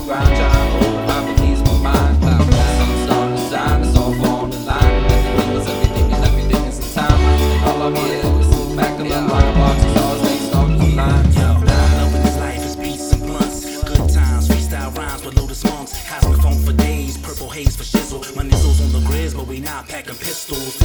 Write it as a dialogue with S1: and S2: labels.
S1: grind, trying to hold my peace, my mind. Cloud sun, star design, it's all falling in line. Everything and everything is in time. And all I wanna do is sit back in my mind, watching stars, they start to line.
S2: Love in this life is beats and blunts. Good times, freestyle rhymes with Lotus Monks. Cosmic funk for days, purple haze for shizzle. My nizzles on the grids, but we not packing pistols.